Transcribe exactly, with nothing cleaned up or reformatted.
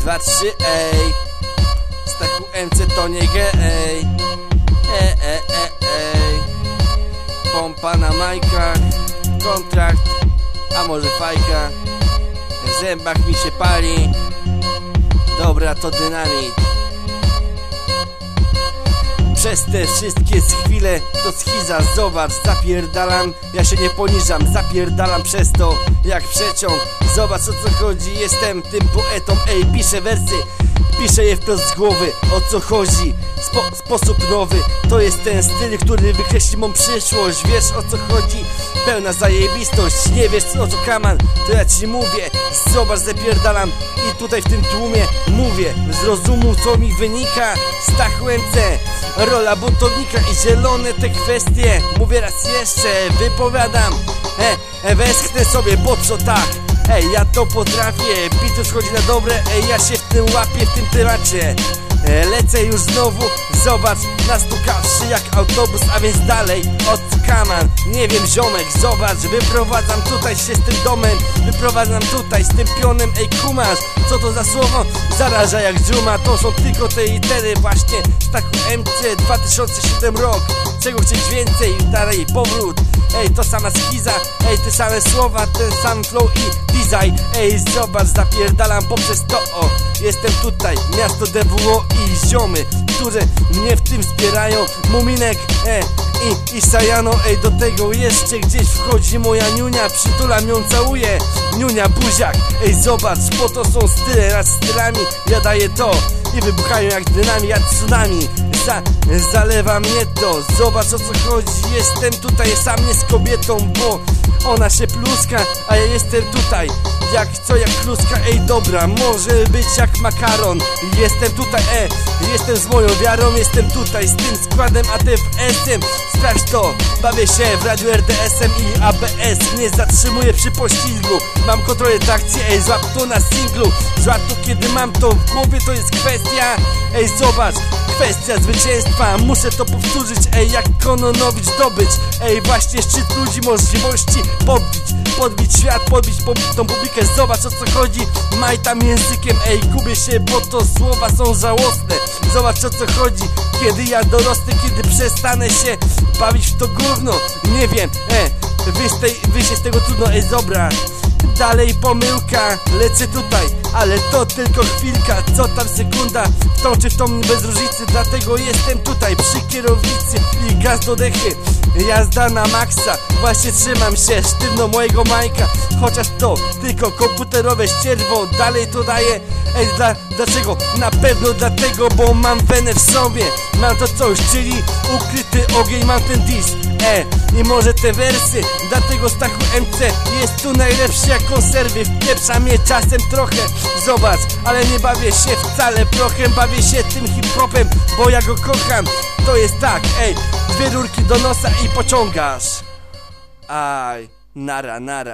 dwa, trzy, ej. Stachu M C to nie ge, ej. E, e, e, ej. Pompa na majkach, kontrakt, a może fajka. W zębach mi się pali. Dobra, to dynamit. Przez te wszystkie chwile to schiza, zobacz, zapierdalam, ja się nie poniżam, zapierdalam przez to jak przeciąg. Zobacz, o co chodzi, jestem tym poetą, ej, piszę wersy, piszę je wprost z głowy, o co chodzi, Spo sposób nowy, to jest ten styl, który wykreśli mą przyszłość. Wiesz, o co chodzi, pełna zajebistość. Nie wiesz, o co kaman, to ja ci mówię. Zobacz, zapierdalam i tutaj w tym tłumie mówię z rozumu, co mi wynika. Stachu M C, rola buntownika i zielone te kwestie. Mówię raz jeszcze, wypowiadam, e, e westchnę sobie, po co tak? Ej, ja to potrafię, bit schodzi na dobre, ej, ja się w tym łapię, w tym temacie. e, Lecę już znowu, zobacz, nastukawszy jak autobus, a więc dalej od kaman. Nie wiem, ziomek, zobacz, wyprowadzam tutaj się z tym domem, wyprowadzam tutaj z tym pionem, ej, kumasz, co to za słowo? Zaraża jak dżuma, to są tylko te litery właśnie. Stachu M C, dwa tysiące siódmy rok, czego chcieć więcej, dalej powrót. Ej, to sama schiza, ej, te same słowa, ten sam flow i design. Ej, zobacz, zapierdalam poprzez to, o. Jestem tutaj, miasto D W O i ziomy, które mnie w tym wspierają. Muminek, e, i, i Sajano, ej, do tego jeszcze gdzieś wchodzi moja niunia. Przytulam ją, całuję, niunia, buziak. Ej, zobacz, po to są style nad stylami. Ja daję to i wybuchają jak dynami, jak tsunami. Za, zalewa mnie to, zobacz, o co chodzi. Jestem tutaj sam nie z kobietą, bo ona się pluska, a ja jestem tutaj jak co, jak kluska. Ej, dobra, może być jak makaron. Jestem tutaj, e, jestem z moją wiarą. Jestem tutaj z tym składem A T F S-em. Sprawdź to, bawię się w radiu R D S-em i A B S nie zatrzymuję przy poślizgu. Mam kontrolę trakcji, ej, złap to na singlu. Złap to, kiedy mam to w głowie, to jest kwestia. Ej, zobacz, kwestia zwycięstwa. Muszę to powtórzyć, ej, jak Kononowicz dobyć. Ej, właśnie szczyt ludzi, możliwości podbić, podbić świat, podbić po, tą publikę. Zobacz, o co chodzi, maj tam językiem, ej, gubię się, bo to słowa są żałosne. Zobacz, o co chodzi, kiedy ja dorosnę, kiedy przestanę się bawić w to gówno. Nie wiem, e, wyjść, tej, wyjść z tego trudno, ej, zobacz. Dalej pomyłka, lecę tutaj, ale to tylko chwilka. Co tam sekunda, w tą czy w tą bez różnicy. Dlatego jestem tutaj przy kierownicy i gaz do dechy, jazda na maksa. Właśnie trzymam się sztywno mojego majka, chociaż to tylko komputerowe ścierwo. Dalej to daję, ej, dla, dlaczego? Na pewno dlatego, bo mam wenę w sobie. Mam to coś, czyli ukryty ogień, mam ten dis, e, i może te wersy. Dlatego Stachu M C jest tu najlepszy jak konserwy. Wpieprza mnie czasem trochę, zobacz, ale nie bawię się wcale prochem. Bawię się tym hip-hopem, bo ja go kocham. To jest tak, ej, dwie rurki do nosa i pociągasz. Aj, nara, nara.